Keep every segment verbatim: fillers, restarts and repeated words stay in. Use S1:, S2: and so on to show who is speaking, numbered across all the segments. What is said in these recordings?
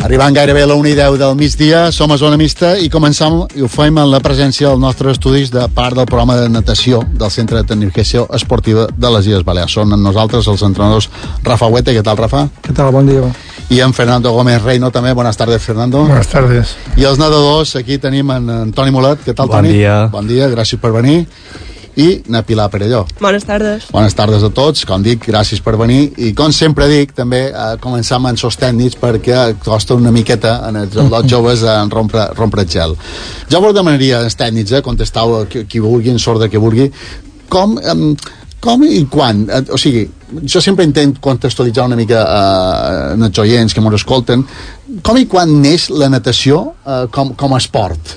S1: Arribant gairebé a la una i deu del migdia, som a Zona Mixta i començam, i ho fem en la presència dels nostres estudis de part del programa de natació del Centre de Tecnificació Esportiva de les Illes Balears. Són amb nosaltres els entrenadors Rafa Huete. ¿Qué tal, Rafa?
S2: ¿Qué tal? Buen día.
S1: I en Fernando Gómez Reino també. Buenas tardes, Fernando.
S2: Buenas tardes.
S1: I els nedadors, aquí tenim en, en Toni Molet. ¿Qué tal,
S3: bon
S1: Toni?
S3: Dia.
S1: Bon dia, gràcies per venir. I na Pilar Perelló.
S4: Bones tardes.
S1: Bones tardes a tots, com dic, gràcies per venir i com sempre dic, també eh, començam amb els tècnics perquè costa una miqueta en els, els joves en rompre, rompre el gel. Jo vos demanaria als tècnics, eh, contestau a qui, qui vulgui, en sort de qui vulgui, com, eh, com i quan, eh, o sigui, jo sempre intento contextualitzar una mica eh, els oients que ens escolten, com i quan neix la natació eh, com, com a esport?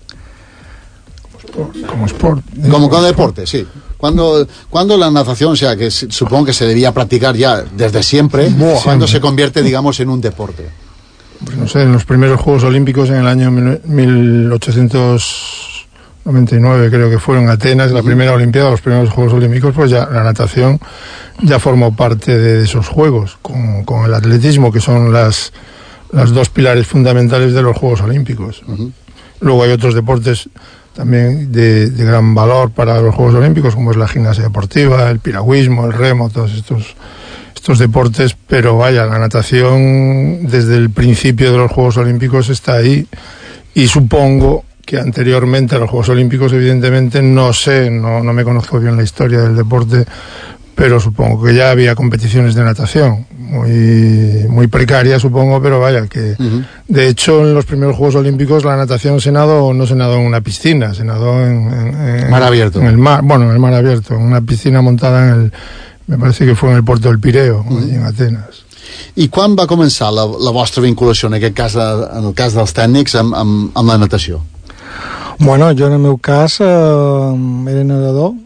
S2: Como sport.
S1: Como, como deporte, sí. Cuando, cuando la natación, o sea, que supongo que se debía practicar ya desde siempre,
S2: Buah,
S1: cuando se convierte, digamos, en un deporte.
S2: Pues no sé, en los primeros Juegos Olímpicos en el año mil ochocientos noventa y nueve, creo que fueron en Atenas, la primera Olimpiada, los primeros Juegos Olímpicos, pues ya la natación ya formó parte de esos Juegos, con, con el atletismo, que son las, las dos pilares fundamentales de los Juegos Olímpicos. Uh-huh. Luego hay otros deportes también de, de gran valor para los Juegos Olímpicos, como es la gimnasia deportiva, el piragüismo, el remo, todos estos, estos deportes, pero vaya, la natación desde el principio de los Juegos Olímpicos está ahí, y supongo que anteriormente a los Juegos Olímpicos, evidentemente, no sé, no, no me conozco bien la historia del deporte, pero supongo que ya había competiciones de natación, muy, muy precarias, supongo, pero vaya, que uh-huh. De hecho en los primeros Juegos Olímpicos la natación se nadó, no se nadó en una piscina, se nadó en, en, en
S1: mar abierto.
S2: En el mar, bueno, en el mar abierto, en una piscina montada en el, me parece que fue en el puerto del Pireo, uh-huh. Allí en Atenas.
S1: I quan va començar la, la vostra vinculació, en aquest cas, en el cas dels tècnics, amb, amb, amb la natació?
S5: Bueno, jo en el meu cas eh, era nedador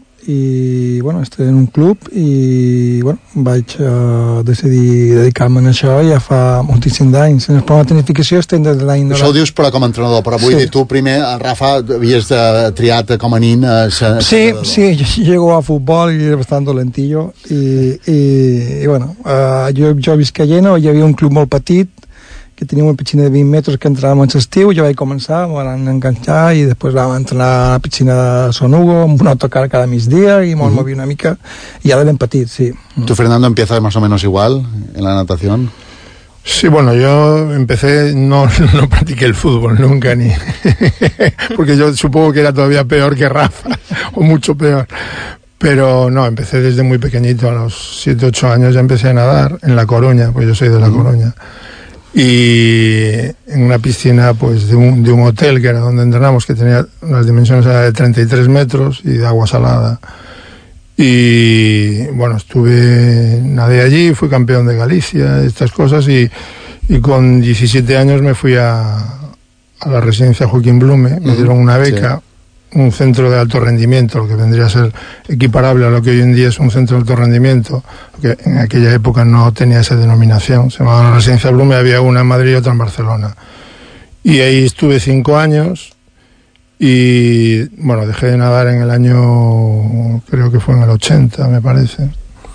S5: i bueno, estic en un club i bueno, vaig uh, decidir dedicar-me a això ja fa moltíssims anys. En el programa de tecnificació estem des de l'any...
S1: Això ho dius però com a entrenador, però vull sí. dir, tu primer, Rafa, havies de, triat com a nin a ser
S5: sí,
S1: nedador.
S5: Sí, yo llego a fútbol y era bastante lentillo y, y, y bueno, uh, jo, jo visc a Lleno, hi havia un club molt petit que tenia una piscina de vint metres que entràvem en l'estiu, jo vaig començar, me van enganxar i després vam entrenar a la piscina de Son Hugo, amb un autocar cada migdia i me'l uh-huh. movia una mica, i ja de ben petit, sí.
S1: ¿Tú, Fernando, empiezas más o menos igual en la natación?
S2: Sí, bueno, yo empecé, no, no practiqué el fútbol nunca, ni porque yo supongo que era todavía peor que Rafa, o mucho peor. Pero no, empecé desde muy pequeñito, a los siete, ocho años ya empecé a nadar en La Coruña, pues yo soy de La Coruña. Y en una piscina pues de un, de un hotel que era donde entrenamos, que tenía las dimensiones de treinta y tres metros y de agua salada. Y bueno, estuve, nadé allí, fui campeón de Galicia, estas cosas, y, y con diecisiete años me fui a, a la residencia Joaquín Blume, me dieron una beca. Sí. Un centro de alto rendimiento, lo que vendría a ser equiparable a lo que hoy en día es un centro de alto rendimiento, que en aquella época no tenía esa denominación, se llamaba la Residencia Blume, había una en Madrid y otra en Barcelona. Y ahí estuve cinco años y, bueno, dejé de nadar en el año, creo que fue en el ochenta, me parece.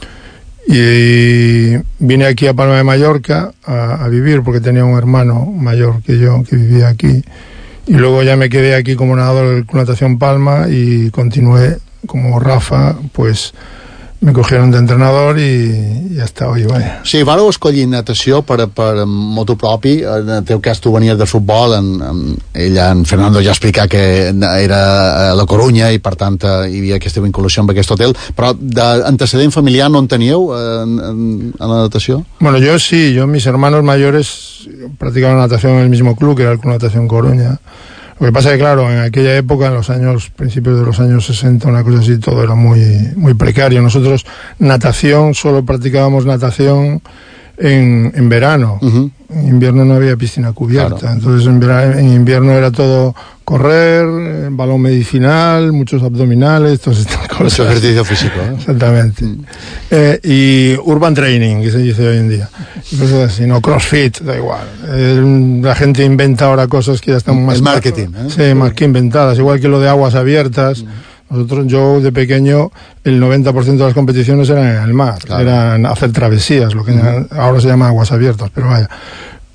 S2: Y vine aquí a Palma de Mallorca a, a vivir porque tenía un hermano mayor que yo que vivía aquí. Y luego ya me quedé aquí como nadador del Club Natación Palma y continué como Rafa, pues me cogieron de entrenador i, i hasta hoy, vaya.
S1: Sí, vareu escollir natació per, per motu propi. En el teu cas tu venies de futbol, en, en, ella, en Fernando ja explicar que era a La Corunya i per tant hi havia aquesta vinculació amb aquest hotel, però d'antecedent familiar no en teníeu en, en, en la natació?
S2: Bueno, yo sí, yo mis hermanos mayores practicaban natación en el mismo club, que era el Club Natación Coruña. Lo que pasa es que, claro, en aquella época, en los años, principios de los años sesenta, una cosa así, todo era muy, muy precario. Nosotros, natación, solo practicábamos natación en, en verano. Uh-huh. En invierno no había piscina cubierta. Claro. Entonces, en, verano, en invierno era todo correr, balón medicinal, muchos abdominales, todas estas cosas.
S1: Mucho ejercicio físico, ¿eh?
S2: Exactamente. Mm. Eh, y urban training, que se dice hoy en día. Y cosas así, no, crossfit, da igual. Eh, la gente inventa ahora cosas que ya están más...
S1: El marketing, ¿eh?
S2: Sí, más que inventadas. Igual que lo de aguas abiertas. Mm. Nosotros, yo de pequeño, el noventa por ciento de las competiciones eran en el mar. Claro. Eran hacer travesías, lo que mm. ahora se llama aguas abiertas, pero vaya.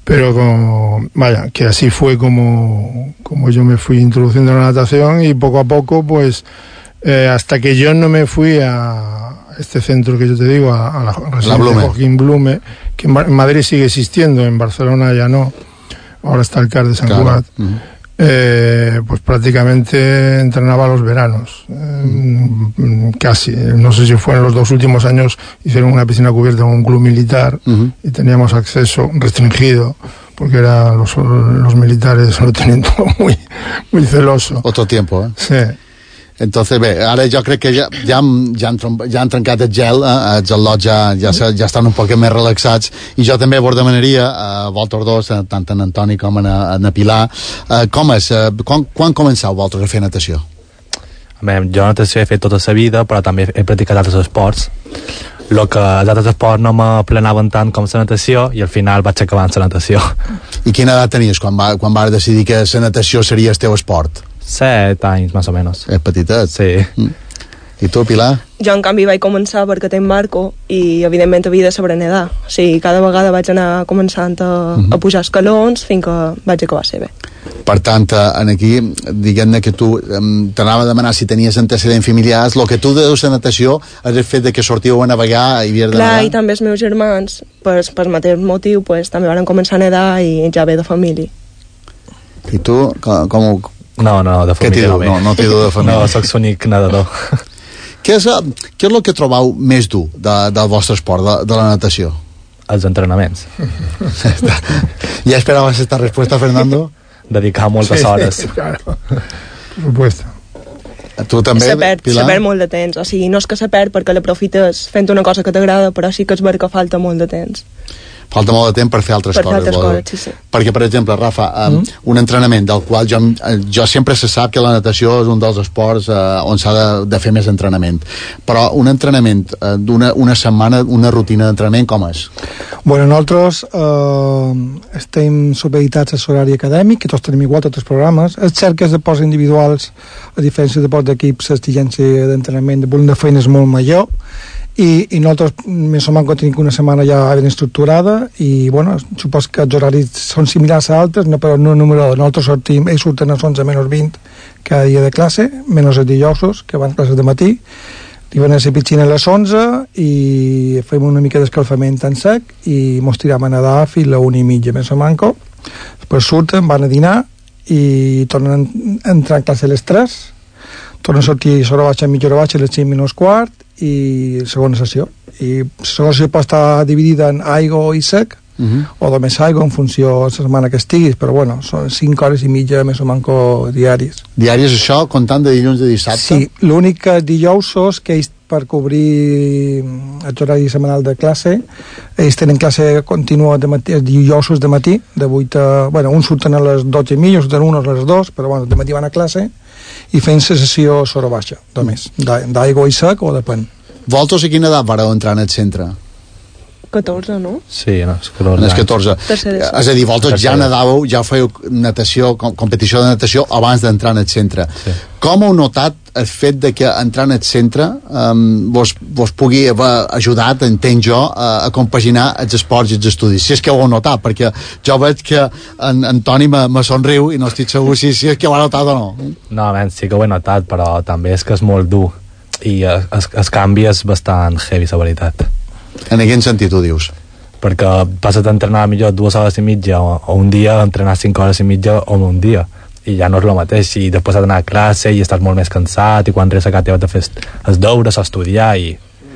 S2: Pero como, vaya, que así fue como, como yo me fui introduciendo en la natación, y poco a poco, pues, eh, hasta que yo no me fui a este centro que yo te digo, a, a la residencia Joaquín Blume, que en, en Madrid sigue existiendo, en Barcelona ya no, ahora está el C A R de San claro. Cugat, uh-huh. eh, pues prácticamente entrenaba los veranos, eh, uh-huh. casi, no sé si fue en los dos últimos años, hicieron una piscina cubierta en un club militar, uh-huh. y teníamos acceso restringido, porque era los, los militares lo tenían todo muy, muy celoso.
S1: Otro tiempo, eh?
S2: Sí.
S1: Entonces, bé, ara jo crec que ja, ja, ja, han, ja han trencat el gel, eh, els al·lots ja, ja, ja estan un poc més relaxats, i jo també vos demanaria a vosaltres dos, tant en Antoni com en, en Pilar, eh, com és, eh, quan, quan començau vosaltres a fer natació?
S3: Bé, jo natació he fet tota la vida, però també he practicat altres esports. El que els altres esports no m'aplenaven tant com la natació, i al final vaig acabar la natació.
S1: I quina edat tenies quan, va, quan vas decidir que la natació seria el teu esport?
S3: Set anys, més o menys.
S1: És petitet.
S3: Sí.
S1: Mm. I tu, Pilar?
S4: Jo, en canvi, vaig començar perquè tenc barco i, evidentment, havia de saber nedar. O sigui, cada vegada vaig anar començant a, mm-hmm. a pujar escalons fins que vaig acabar a ser bé.
S1: Per tant, en aquí, diguem-ne que tu t'anava a demanar si tenies antecedents familiars. El que tu deus de natació és el fet de que sortíeu a navegar i havies de
S4: Clar,
S1: nedar.
S4: I també els meus germans, per, per mateix motiu, pues, també van començar a nedar i ja ve de família.
S1: I tu, com... com
S3: No, no, de família no ve.
S1: No, no t'hi du de família.
S3: No, soc l'únic nedador.
S1: Què és, què és el que trobeu més dur de, del vostre esport, de, de la natació?
S3: Els entrenaments.
S1: ¿Ya esperabas esta respuesta, Fernando?
S3: Dedicar moltes
S2: sí,
S3: hores.
S2: Claro, por supuesto.
S1: Tu també,
S4: se perd,
S1: Pilar?
S4: se perd molt de temps. O sigui, no és que se perd perquè l'aprofites fent una cosa que t'agrada, però sí que és ver que falta molt de temps.
S1: Falta molt de temps per fer altres
S4: per
S1: coses.
S4: Per fer altres coses, sí, sí.
S1: Perquè, per exemple, Rafa, um, mm. un entrenament del qual jo, jo sempre se sap que la natació és un dels esports uh, on s'ha de, de fer més entrenament. Però un entrenament uh, d'una una setmana, una rutina d'entrenament, com és?
S5: Bueno, nosaltres eh, estem supeditats a l'horari acadèmic, que tots tenim igual, tots els programes. És cert que els deports individuals, a diferència de deports d'equips, l'exigència d'entrenament de volum de feina és molt major, i, i nosaltres més o menys tenim una setmana ja ben estructurada, i bueno, supos que els horaris són similars a altres, no, però no número, nosaltres sortim, ells surten a les onze menys vint cada dia de classe, menys els dijousos, que van a classes de matí, i van a la piscina a les onze i fem una mica d'escalfament en sec i mos tirem a nedar fins a la una i mitja més o manco. Després surten, van a dinar i tornen a entrar en classe a les tres, tornen a sortir a l'hora baixa, a mitja hora baixa, a les cinc menys quart, i segona sessió. I la segona sessió pot estar dividida en aigua i sec, uh-huh. o només aigua en funció de la setmana que estiguis, però bueno, són cinc hores i mitja més o manco diaris.
S1: Diaris, això, comptant de dilluns de dissabte?
S5: Sí, l'únic que dijous és que ells, per cobrir el horari setmanal de classe, ells tenen classe contínua de matí, dijousos de matí, de vuit a... Bueno, uns surten a les dotze i mitja, surten uns a les dos, però bueno, de matí van a classe, i fent la sessió sobre baixa, només, d'aigua i sec o de pen.
S1: Vosaltres a quina edat vareu entrar en el centre?
S4: catorze, no?
S3: Sí, no, és catorze.
S1: En els catorze.
S4: Tercera.
S1: És a dir, vosaltres ja nedàveu, ja fèieu natació, competició de natació abans d'entrar en el centre. Sí. Com heu notat el fet de que entrar en el centre um, vos, vos pugui haver ajudat, entenc jo, a, a compaginar els esports i els estudis? Si és que ho heu notat, perquè jo veig que en, en Toni me, me somriu i no estic segur si, si és que ho ha notat o no.
S3: No, ben, sí que ho he notat, però també és que és molt dur i el, el canvi és bastant heavy, la veritat.
S1: En quin sentit ho dius?
S3: Perquè passes d'entrenar millor dues hores i mitja o, o un dia, entrenar cinc hores i mitja o un dia, i ja no és el mateix, i després has d'anar a classe i estàs molt més cansat, i quan res a casa teva de fer els deures, estudiar, i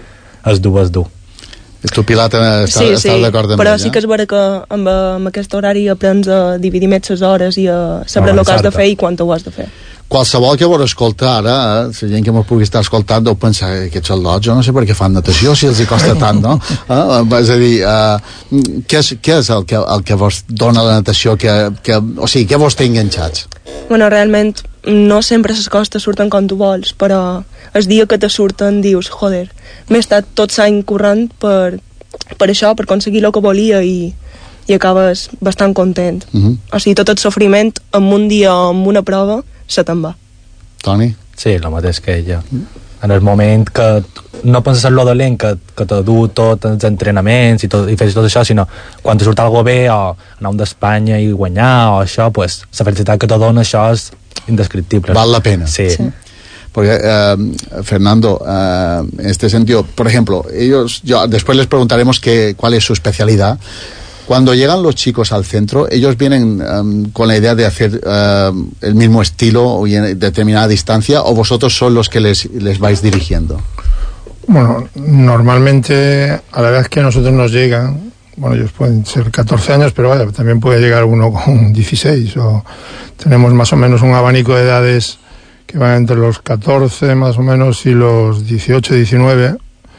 S3: és dur, és dur.
S1: Tu, Pilar, estàs,
S4: sí,
S1: estàs
S4: sí,
S1: d'acord amb
S4: però
S1: ell,
S4: sí que és vera que amb, amb aquest horari aprens a dividir més les hores i a saber el que has de fer i quan ho has de fer.
S1: Qualsevol que vol escoltar ara, eh, la gent que m'ho pugui estar escoltant deu pensar que aquests al·lots, jo no sé per què fan natació si els hi costa tant, no? Eh? És a dir, eh, què, és, què és el que, el que vos dona la natació, que, que, o sigui, què vos té enganxats?
S4: Bueno, realment no sempre les costes surten com tu vols, però el dia que te surten dius, joder, m'he estat tot l'any corrent per, per això, per aconseguir el que volia, i, i acabes bastant content. Uh-huh. O sigui, tot el sofriment en un dia o en una prova se te'n va.
S1: Toni?
S3: Sí, el mateix que ella. en el moment que no penses en lo dolent que, que te du tots els entrenaments i, tot, i fes tot això, sinó quan te surt algo bé o anar a un d'Espanya i guanyar o això, pues la felicitat que te dona això és indescriptible.
S1: Val la pena.
S3: Sí. sí.
S1: Porque, eh, Fernando, eh, en este sentido, por ejemplo, ellos, yo, después les preguntaremos que, cuál es su especialidad. Cuando llegan los chicos al centro, ellos vienen um, con la idea de hacer uh, el mismo estilo o en determinada distancia, o vosotros son los que les, les vais dirigiendo.
S2: Bueno, normalmente a la edad que a nosotros nos llegan, bueno, ellos pueden ser catorce años, pero vaya, también puede llegar uno con dieciséis, o tenemos más o menos un abanico de edades que van entre los catorce más o menos y los dieciocho, diecinueve,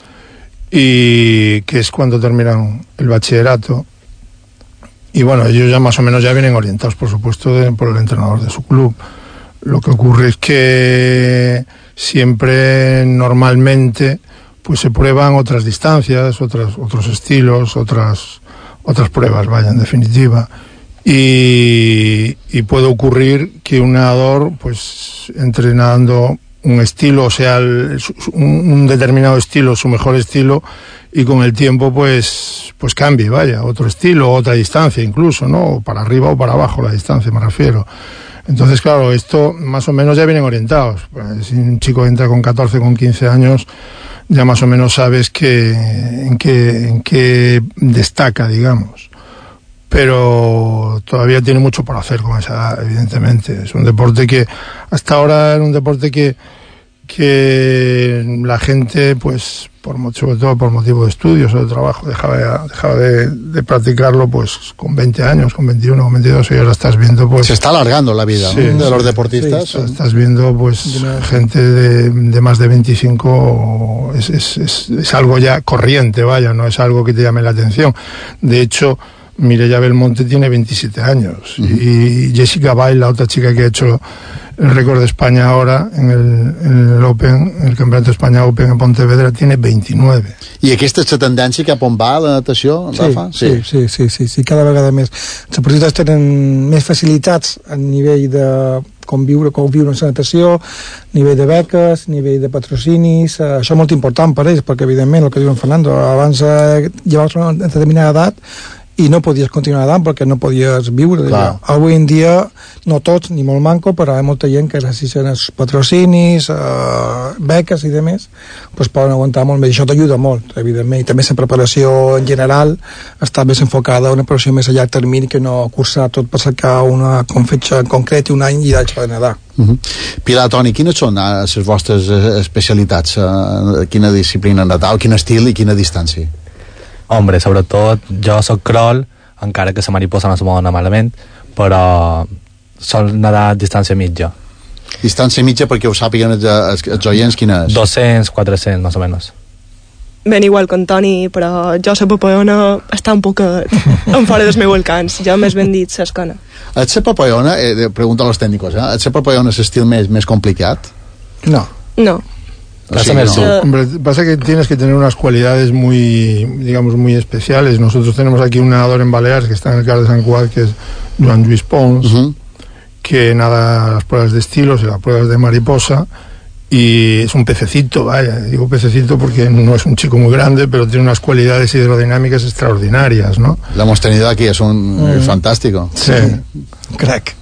S2: y que es cuando terminan el bachillerato. Y bueno, ellos ya más o menos ya vienen orientados, por supuesto, de, por el entrenador de su club. Lo que ocurre es que siempre, normalmente, pues se prueban otras distancias, otras, otros estilos, otras, otras pruebas, vaya, en definitiva. Y, y puede ocurrir que un nadador, pues, entrenando un estilo, o sea, el, un, un determinado estilo, su mejor estilo, y con el tiempo pues pues cambie, vaya, otro estilo, otra distancia incluso, ¿no? O para arriba o para abajo la distancia, me refiero. Entonces, claro, esto más o menos ya vienen orientados. Pues, si un chico entra con catorce, con quince años, ya más o menos sabes que en qué, en qué destaca, digamos. Pero todavía tiene mucho por hacer con esa edad, evidentemente. Es un deporte que, hasta ahora era un deporte que que la gente, pues, por, sobre todo por motivo de estudios o de trabajo, dejaba, dejaba de, de practicarlo, pues, con veinte años, con veintiuno, con veintidós, y ahora estás viendo, pues...
S1: Se está alargando la vida,
S2: sí,
S1: ¿no? de
S2: sí,
S1: los deportistas.
S2: Sí, estás viendo, pues, gente de, de más de veinticinco, es, es, es, es algo ya corriente, vaya, no es algo que te llame la atención. De hecho, Mireia Belmonte tiene veintisiete años, uh-huh. y Jessica Bail, la otra chica que ha hecho el récord de España ahora en el, en el Open, en el Campeonato de España Open en Pontevedra, tiene veintinueve.
S1: I aquesta és la tendència cap on va la natació,
S5: sí,
S1: Rafa?
S5: Sí, sí, sí, sí, sí, cada vegada més. Els deportistes tenen més facilitats a nivell de com viure, com viure en la natació, nivell de beques, nivell de patrocinis, eh, això és molt important per ells, perquè evidentment, el que diu en Fernando, abans eh, llevaves una determinada edat i no podies continuar nedant perquè no podies viure d'allò. Avui en dia, no tots, ni molt manco, però hi ha molta gent que gràcies als patrocinis, eh, beques i demés, pues poden aguantar molt més. Això t'ajuda molt, evidentment. I també la preparació en general està més enfocada a una preparació més a llarg termini que no cursar tot per cercar una fetge concreta i un any i deixar de nedar.
S1: Uh-huh. Pilar, Toni, quines són les vostres especialitats? Uh, quina disciplina nedar, quin estil i quina distància?
S3: Hombre, sobretot jo soc crawl, encara que la mariposa no se mou malament, però sol nedar a distància mitja.
S1: Distància mitja, perquè ho sàpiguen els, els, els oients, quina és?
S3: dos-cents, quatre-cents, més o menys.
S4: Ben igual que en Toni, però jo la papallona està un poc en fora dels meus alcans. Jo més ben dit l'escana.
S1: El ser papallona, eh, pregunta a los técnicos, ¿eh? ¿El ser papallona es estil més, més complicat?
S2: No.
S4: No.
S1: O sigui, no.
S2: Hombre, pasa que tienes que tener unas cualidades muy, digamos, muy especiales. Nosotros tenemos aquí un nadador en Baleares que está en el Car de Sant Cugat, que es Joan Lluís Pons, uh-huh. que nada las pruebas de estilos y las pruebas de mariposa, y es un pececito, vaya, digo pececito porque no es un chico muy grande, pero tiene unas cualidades hidrodinámicas extraordinarias, ¿no?
S1: Lo hemos tenido aquí, es un mm. es fantástico.
S2: Sí.
S5: Crack.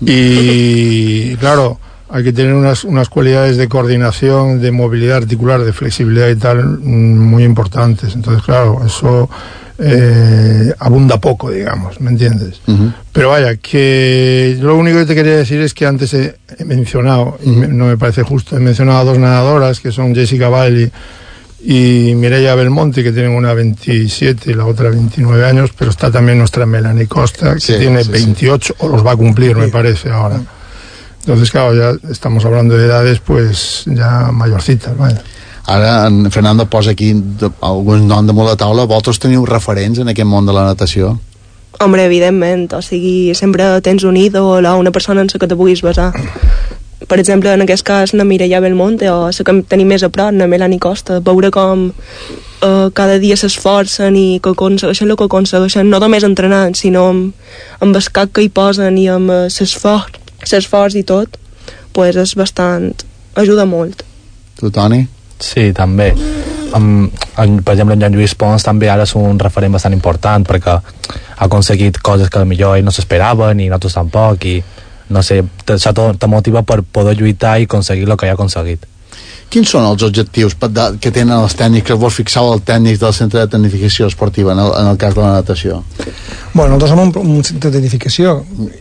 S2: Y claro, hay que tener unas, unas cualidades de coordinación, de movilidad articular, de flexibilidad y tal, muy importantes. Entonces, claro, eso eh, abunda poco, digamos, ¿me entiendes? Uh-huh. Pero vaya, que lo único que te quería decir es que antes he, he mencionado, uh-huh. y me, no me parece justo, he mencionado a dos nadadoras, que son Jessica Bailey y Mireia Belmonte, que tienen una veintisiete y la otra veintinueve años, pero está también nuestra Melanie Costa, que sí, tiene sí, veintiocho, sí. o los va a cumplir, sí. me parece, ahora. Uh-huh. Entonces, claro, ya estamos hablando de edades, pues, ya mayorcitas, vaya.
S1: Ara en Fernando posa aquí algun nom damunt la taula. Vosaltres teniu referents en aquest món de la natació?
S4: Hombre, evidentment, o sigui, sempre tens un ídol o una persona en la que te puguis basar. Per exemple, en aquest cas, la Mireia Belmonte, o la que tenim més a prop, la Melanie Costa, veure com eh, cada dia s'esforcen i que aconsegueixen el que aconsegueixen, no només entrenant, sinó amb, amb el cap que hi posen i amb l'esforç l'esforç i tot, pues és bastant... ajuda molt.
S1: Tu, Toni?
S3: Sí, també. Um, en, per exemple, en Joan Lluís Pons també ara és un referent bastant important perquè ha aconseguit coses que potser ell no s'esperaven i nosaltres tampoc, i no sé, això te motiva per poder lluitar i aconseguir el que ja ha aconseguit.
S1: Quins són els objectius que tenen els tècnics, que vos fixeu els tècnics del centre de tecnificació esportiva en el, en el cas de la natació?
S5: Bueno, nosaltres som un, un centre de tecnificació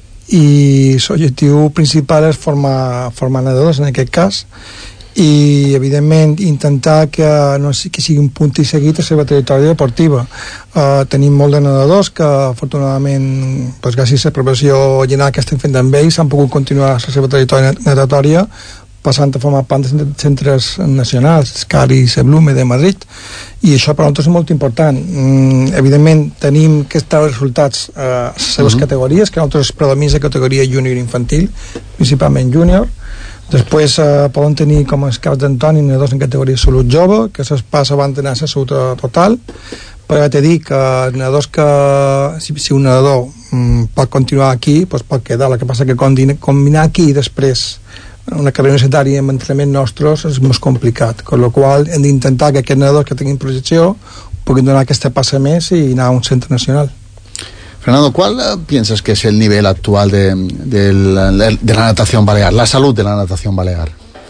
S5: i l'objectiu principal és formar, formar nedadors en aquest cas, i evidentment intentar que, no sé, que sigui un punt i seguit a la seva trajectòria deportiva. Uh, tenim molt de nedadors que afortunadament, pues, gràcies a la preparació general que estem fent amb ells, han pogut continuar la seva trajectòria natatòria passant a formar part de centres nacionals, Scali, Seblume de Madrid, i això per a nosaltres és molt important. Mm, evidentment tenim que estar els resultats a uh, les seves uh-huh. categories, que nosaltres predomina la categoria júnior i infantil, principalment júnior. Després eh, poden tenir com els caps d'Antoni nedadors en categoria salut jove, que se'ls passa abans d'anar a la salut total, però ja t'he dit que els nedadors que si, si un nedador mm, pot continuar aquí, doncs pot quedar. El que passa que combinar aquí i després una carrera universitària amb entrenament nostres és molt complicat, amb la qual hem d'intentar que aquests nedadors que tinguin projecció puguin donar aquesta passa més i anar a un centre nacional.
S1: Fernando, ¿cuál uh, piensas que es el nivel actual de, de, la, de la natación balear, la salud de la natación balear?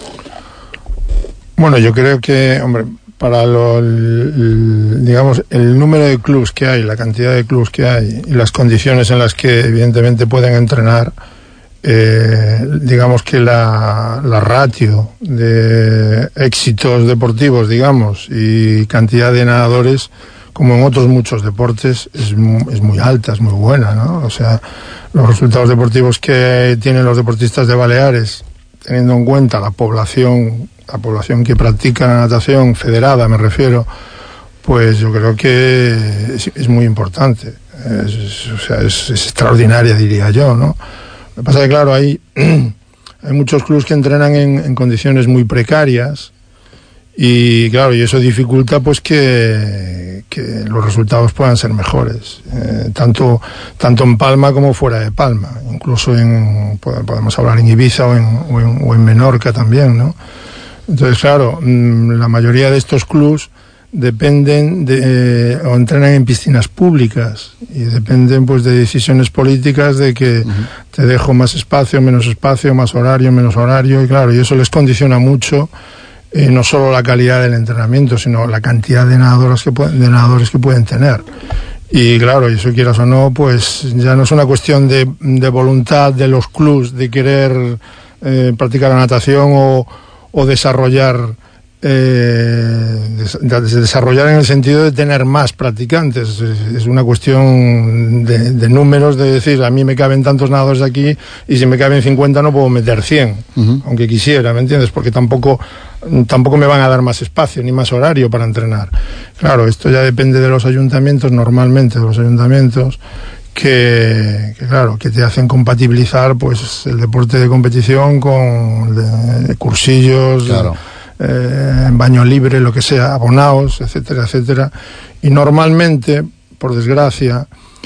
S2: Bueno, yo creo que, hombre, para lo, el, el, digamos, el número de clubes que hay, la cantidad de clubes que hay y las condiciones en las que evidentemente pueden entrenar, eh, digamos que la, la ratio de éxitos deportivos, digamos, y cantidad de nadadores, como en otros muchos deportes, es, es muy alta, es muy buena, ¿no? O sea, los resultados deportivos que tienen los deportistas de Baleares, teniendo en cuenta la población, la población que practica la natación federada, me refiero, pues yo creo que es, es muy importante. Es, o sea, es, es extraordinaria, diría yo, ¿no? Lo que pasa es que, claro, hay, hay muchos clubes que entrenan en, en condiciones muy precarias, y claro, y eso dificulta pues que, que los resultados puedan ser mejores, eh, tanto tanto en Palma como fuera de Palma, incluso en, podemos hablar en Ibiza o en, o en, o en Menorca también, ¿no? Entonces, claro, la mayoría de estos clubs dependen de, eh, o entrenan en piscinas públicas y dependen pues de decisiones políticas de que uh-huh. te dejo más espacio, menos espacio, más horario, menos horario, y claro, y eso les condiciona mucho. Eh, no solo la calidad del entrenamiento, sino la cantidad de nadadores que pueden, de nadadores que pueden tener. Y claro, y eso quieras o no, pues ya no es una cuestión de, de voluntad de los clubs de querer eh, practicar la natación o, o desarrollar eh, de, de desarrollar en el sentido de tener más practicantes. Es, es una cuestión de, de números, de decir, a mí me caben tantos nadadores aquí y si me caben cincuenta no puedo meter cien, uh-huh. aunque quisiera, ¿me entiendes? Porque tampoco tampoco me van a dar más espacio ni más horario para entrenar. Claro, esto ya depende de los ayuntamientos, normalmente de los ayuntamientos, que, que claro, que te hacen compatibilizar pues el deporte de competición con de, de cursillos, claro. eh, baño libre, lo que sea, abonados, etcétera, etcétera. Y normalmente, por desgracia,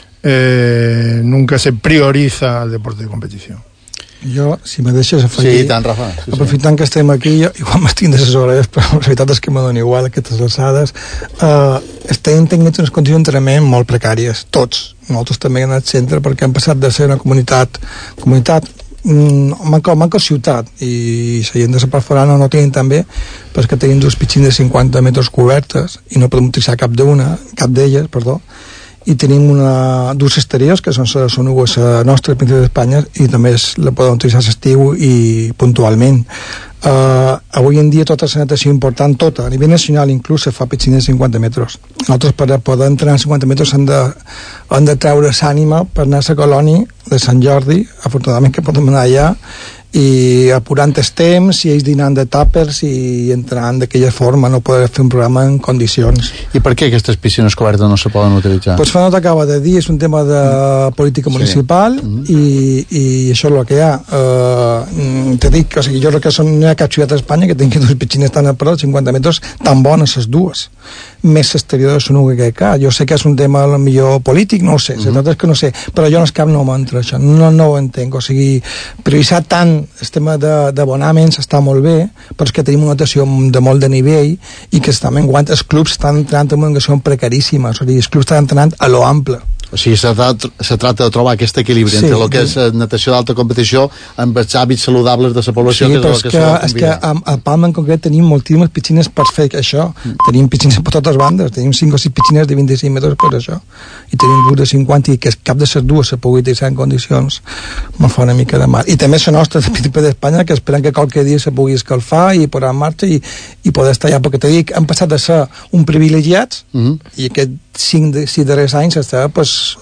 S2: eh, nunca se prioriza el deporte de competición.
S5: Jo, si me deixes afegir...
S1: Sí, tant, Rafa. Sí,
S5: aprofitant sí. que estem aquí, jo, igual m'estic de les orelles, però la veritat és que me dona igual aquestes alçades. Uh, estem tenint unes condicions d'entrenament molt precàries, tots. Nosaltres també hem anat centre perquè hem passat de ser una comunitat, comunitat mm, manca, manca ciutat, i la gent de la part forana no tenim també, perquè tenim dues piscines de cinquanta metres cobertes i no podem utilitzar cap d'una, cap d'elles, perdó, i tenim una, dues exteriors que són les onugues nostres al principi d'Espanya i també es, la poden utilitzar a l'estiu i puntualment. Uh, avui en dia tota la natació important, tota, a nivell nacional inclús se fa piscines de cinquanta metres. Nosaltres per poder entrenar cinquanta metres hem de, hem de treure l'ànima per anar a la colònia de Sant Jordi, afortunadament que podem anar allà, i apurant els temps i ells dinant de tàpers i entrant d'aquella forma, no poder fer un programa en condicions.
S1: I per què aquestes piscines cobertes no se poden utilitzar?
S5: Pues fa no t'acaba de dir, és un tema de política municipal, sí. mm. i, i això és el que hi ha. Uh, te dic, o sigui, jo crec que són, no hi ha cap ciutat d'Espanya que tingui dues piscines tan a prop, cinquanta metres, tan bones les dues, més l'exterior de Sonuga que hi ha. Jo sé que és un tema millor polític, no ho sé, mm. la veritat és que no sé, però jo en el cap no m'entra això, no, no ho entenc, o sigui, prioritzar tant el tema d'abonaments està molt bé, però és que tenim una natació de molt de nivell i que estan enguant, els clubs estan entrenant en una natació precaríssima, o sigui, els clubs estan entrenant a lo ample.
S1: O sigui, se trata, se trata de trobar aquest equilibri sí, entre el que és natació d'alta competició amb els hàbits saludables de la població.
S5: Sí,
S1: que
S5: però
S1: és,
S5: és
S1: que,
S5: que, és que a, a Palma en concret tenim moltíssimes piscines per fer això. Mm. Tenim piscines per totes bandes, tenim cinc o sis piscines de vint-i-cinc metres per això. I tenim dues de cinquanta i que cap de les dues se pugui utilitzar en condicions me fa una mica de mal. I també la nostra de Príncipe d'Espanya, que esperen que qualque dia se pugui escalfar i posar en marxa i, i poder estar allà, perquè t'he dit, han passat de ser un privilegiats mm -hmm. i aquests cinc, sis darrers anys està, pues,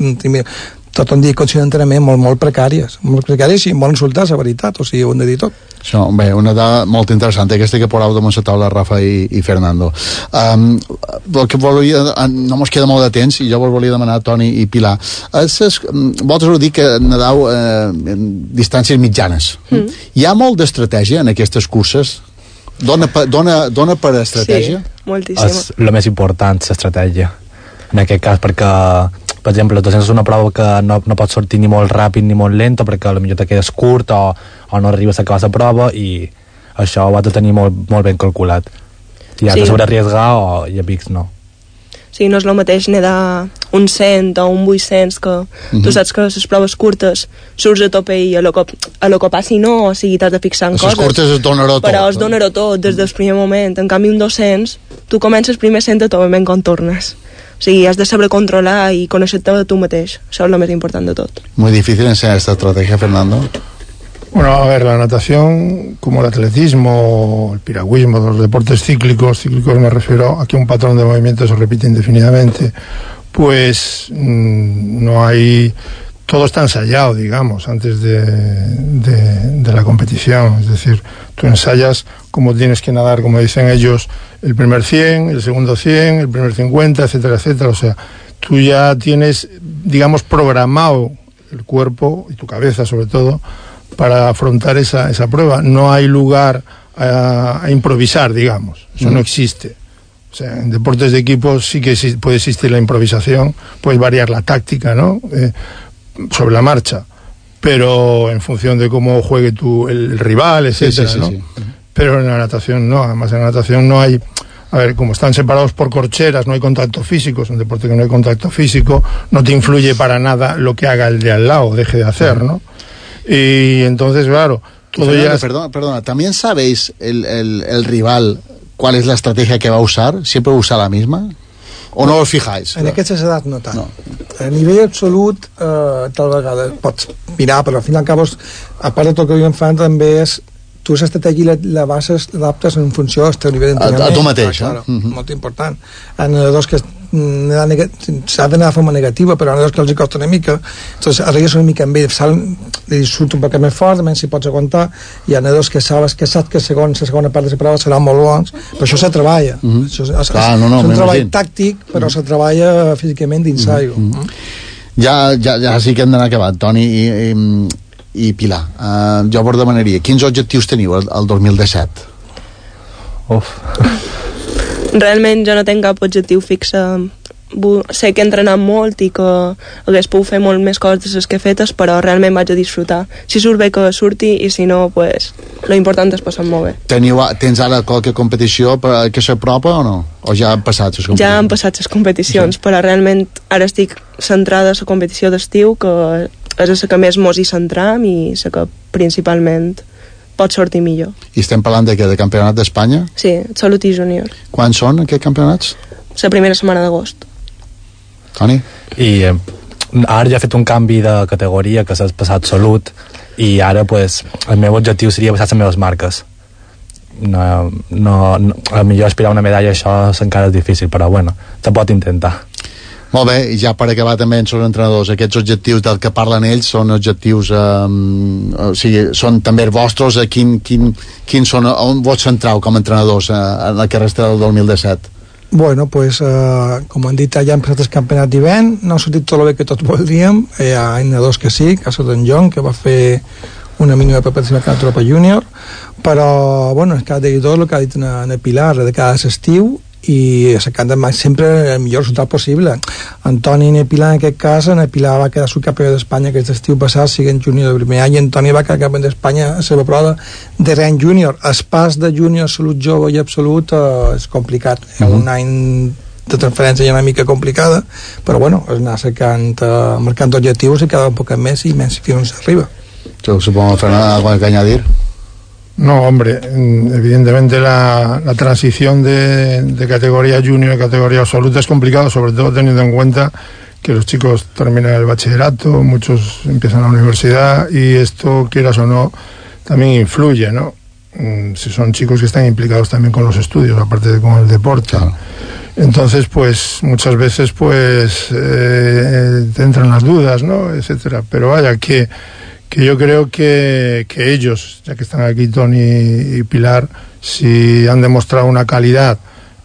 S5: tot un dia de condicions d'entrenament molt, molt precàries molt precàries i molt insultats, la veritat, o sigui, ho hem de dir tot.
S1: Això, bé, una dada molt interessant, aquesta que poseu damunt la taula Rafa i, i Fernando. Um, el que volia, no mos queda molt de temps i jo vos volia demanar, Toni i Pilar, es, vosaltres ho dic que nedau eh, en distàncies mitjanes. Mm. Hi ha molt d'estratègia en aquestes curses? Dona, dona, dona per estratègia?
S4: Sí, moltíssima.
S3: És el més important, l'estratègia. En aquest cas, perquè, per exemple, les dos-cents és una prova que no, no pot sortir ni molt ràpid ni molt lenta, perquè potser te quedes curt o, o no arribes a acabar la prova, i això ho has de tenir molt, molt ben calculat. I has sí. de saber arriesgar o i a pics no.
S4: Sí, no és el mateix nedar un cent o un vuit-cents, que mm-hmm. tu saps que les proves curtes surts a tope i a lo que, a lo que passi no, o sigui, t'has de fixar en coses.
S1: Les curtes es donarà tot.
S4: Però es donarà tot des del primer moment. En canvi, un dos-cents, tu comences primer cent a tot ben quan tornes. O sigui, has de saber controlar i conèixer-te de tu mateix. Això és el més important de tot.
S1: Muy difícil enseñar esta estrategia, Fernando.
S2: Bueno, a ver, la natación, como el atletismo, el piragüismo, los deportes cíclicos, cíclicos me refiero a que un patrón de movimiento se repite indefinidamente, pues mmm, no hay... Todo está ensayado, digamos, antes de, de, de la competición. Es decir, tú ensayas cómo tienes que nadar, como dicen ellos, el primer cien, el segundo cien, el primer cincuenta, etcétera, etcétera. O sea, tú ya tienes, digamos, programado el cuerpo y tu cabeza, sobre todo, para afrontar esa, esa prueba. No hay lugar a, a improvisar, digamos. Eso mm. no existe. O sea, en deportes de equipo sí que puede existir la improvisación, puedes variar la táctica, ¿no? Eh, sobre la marcha, pero en función de cómo juegue tu, el, el rival, etcétera, sí, sí, sí, ¿no? Sí. Pero en la natación no, además en la natación no hay, a ver, como están separados por corcheras, no hay contacto físico, es un deporte que no hay contacto físico, no te influye para nada lo que haga el de al lado, deje de hacer, ¿no? Y entonces, claro, todo
S1: Fernando,
S2: ya... Es...
S1: Perdona, perdona, ¿también sabéis el, el, el rival cuál es la estrategia que va a usar? ¿Siempre usa la misma? O no us fijáis?
S5: En aquestes edats no tant. No. A nivell absolut, eh, tal vegada pots mirar, però al final i al cabo, a part de tot el que jo fan, també és tu l'estratègia la, la bases, l'adaptes en funció del teu nivell d'entrenament.
S1: A, a tu mateix,
S5: ah, claro,
S1: eh? Uh-huh.
S5: Molt important. En nedadors que s'ha d'anar de forma negativa, però en nedadors que els costa una mica, doncs arribes una mica amb ell, li surt un poc més fort, menys si pots aguantar, i en nedadors que saps que saps que segon, la segona part de la prova seran molt bons, però això se treballa. Uh-huh. Això, és,
S1: Clar, no, no,
S5: és un treball tàctic, però uh-huh. se treballa físicament d'insaio. Uh-huh. Uh-huh.
S1: Ja, ja, ja sí que hem d'anar acabant, Toni i, i, i Pilar. Uh, jo vos demanaria, quins objectius teniu el, el dos mil disset?
S3: Uf.
S4: Realment jo no tinc cap objectiu fixe. Sé que he entrenat molt i que hagués pogut fer molt més coses de les que he fetes, però realment vaig a disfrutar. Si surt bé que surti, i si no, pues, lo important és passar molt bé.
S1: Teniu, tens ara qualque competició per, que s'apropa o no? O ja han passat les competicions?
S4: Ja han passat les competicions, sí. Però realment ara estic centrada a la competició d'estiu, que és la que més mos hi centram i la que principalment pot sortir millor.
S1: I estem parlant de què? De campionat d'Espanya?
S4: Sí, Salut i Júnior.
S1: Quan són aquests campionats?
S4: La primera setmana d'agost.
S1: Toni?
S3: I eh, ara ja he fet un canvi de categoria, que s'ha passat Salut, i ara pues, el meu objectiu seria passar les meves marques. No, no, no, a millor aspirar una medalla, això encara és difícil, però bueno, se pot intentar.
S1: Molt bé, i ja per acabar també en els entrenadors, aquests objectius del que parlen ells són objectius, eh, o sigui, són també vostres, a quin, quin, quin són, on vos centrau com a entrenadors eh, en la que resta del dos mil disset?
S5: Bueno, pues, eh, com han dit, ja han passat el campionat d'hivern, no ha sortit tot el bé que tots voldríem, hi ha nedadors que sí, que ha estat en John, que va fer una mínima preparació a la tropa júnior, però, bueno, és que ha dit tot el que ha dit en, en Pilar, de cada estiu, i sacant sempre el millor resultat possible. Antoni Nepilà, en aquest cas, Nepilà va quedar subcampió d'Espanya aquest estiu passat, siguent júnior de primer any, i Antoni va quedar campió d'Espanya a la seva prova de rang júnior. El pas de júnior a salut jove i absolut eh, és complicat. Hi ha un any de transferència una mica complicada, però bueno, és anar sacant, eh, marcant objectius i cada un poc més i més fins s'arriba.
S1: Yo supongo, Fernando, ¿algo que añadir?
S2: No, hombre, evidentemente la, la transición de, de categoría junior a categoría absoluta es complicado, sobre todo teniendo en cuenta que los chicos terminan el bachillerato, muchos empiezan la universidad y esto, quieras o no, también influye, ¿no? Si son chicos que están implicados también con los estudios, aparte de con el deporte. Claro. Entonces, pues, muchas veces, pues, eh, te entran las dudas, ¿no? Etcétera. Pero vaya, que que yo creo que, que ellos, ya que están aquí Toni y Pilar, si han demostrado una calidad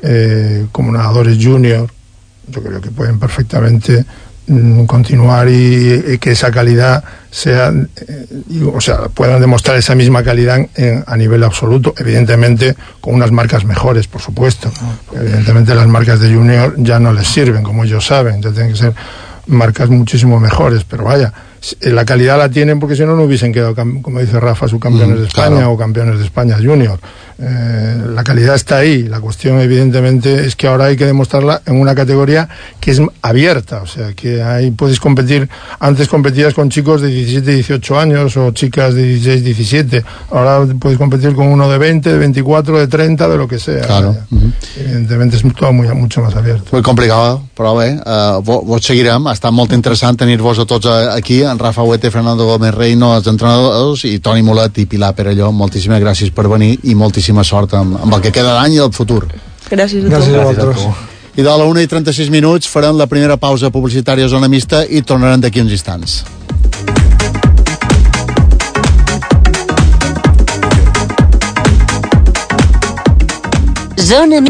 S2: eh, como nadadores junior, yo creo que pueden perfectamente mm, continuar y, y que esa calidad sea, eh, y, o sea, puedan demostrar esa misma calidad en, a nivel absoluto, evidentemente con unas marcas mejores, por supuesto. Evidentemente las marcas de junior ya no les sirven, como ellos saben, ya tienen que ser marcas muchísimo mejores, pero vaya, la calidad la tienen porque si no no hubiesen quedado, como dice Rafa, subcampeones mm, de España, claro, o campeones de España junior. Eh, la calidad está ahí, la cuestión evidentemente es que ahora hay que demostrarla en una categoría que es abierta, o sea que ahí puedes competir, antes competías con chicos de diecisiete, dieciocho años o chicas de dieciséis, diecisiete, ahora puedes competir con uno de veinte, de veinticuatro, de treinta, de lo que sea.
S1: Claro. Uh-huh.
S2: Evidentemente és tot muy, mucho más abierto.
S1: Molt complicat, però bé, uh, vos, vos seguirem, ha estat molt interessant tenir-vos a tots aquí, en Rafa Huete, Fernando Gómez Reino, els entrenadors, i Toni Mulet i Pilar Perelló, moltíssimes gràcies per venir i moltíssima sort amb, amb el que queda d'any i el futur.
S4: Gràcies a tu.
S5: Gràcies a vosaltres.
S1: I de la una i trenta-sis minuts farem la primera pausa publicitària a Zona Mixta i tornarem d'aquí uns instants.
S6: Zona